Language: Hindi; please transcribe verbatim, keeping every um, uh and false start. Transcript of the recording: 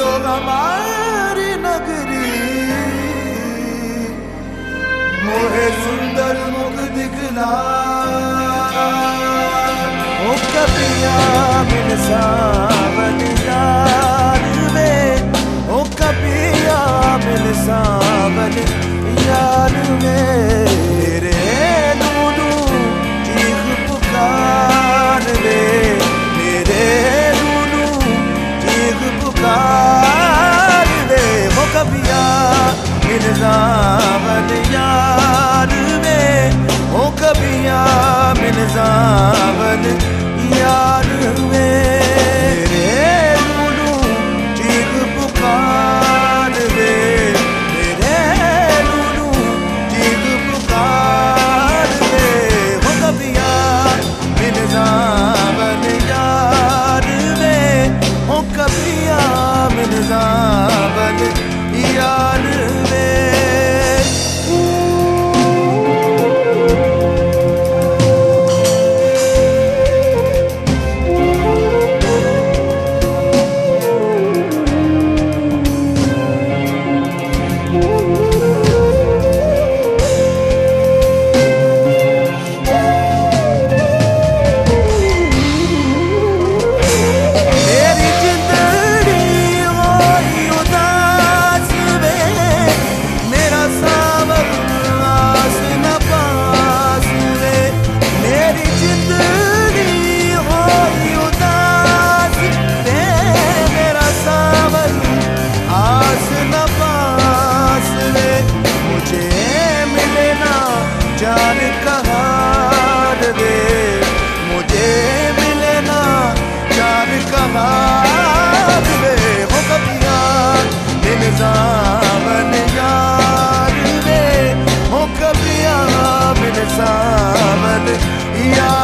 तो हमारी नगरी मोहे सुंदर मुख दिखला ओ कबिया मिल सावन यार में ओ कबिया मिल सावन यार में मेरे नूनू चीख पुकार दे मेरे नूनू चीख पुकार दे ओ कबिया मिल सावन यार में ओ कबिया मिल सावन यार में मेरे नूनू चीख पुकार दे मेरे नूनू चीख पुकार दे ओ कबिया मिल सावन यार में ओ कबिया मिल सावन यार में जान कहाँ दे मुझे मिलना जान कहाँ दे वो कबिया मिल सावन यार में वो कबिया मिल सावन यार